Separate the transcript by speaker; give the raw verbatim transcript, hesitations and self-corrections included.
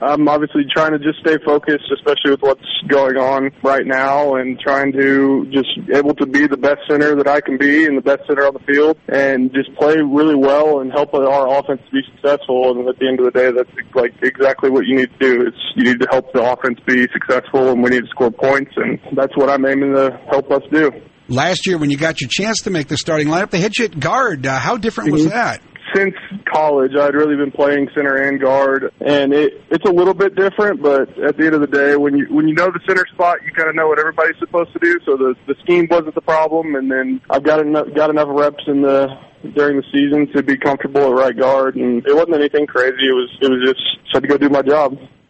Speaker 1: I'm obviously trying to just stay focused, especially with what's going on right now, and trying to just able to be the best center that I can be and the best center on the field and just play really well and help our offense be successful. And at the end of the day, that's like exactly what you need to do. It's you need to help the offense be successful, and we need to score points, and that's what I'm aiming to help us do.
Speaker 2: Last year, when you got your chance to make the starting lineup, they had you at guard. Uh, how different was that?
Speaker 1: Since college, I'd really been playing center and guard, and it, it's a little bit different, but at the end of the day, when you when you know the center spot, you kind of know what everybody's supposed to do, so the, the scheme wasn't the problem, and then I've got enough, got enough reps in the during the season to be comfortable at right guard, and it wasn't anything crazy. It was, it was just, just had to go do my job.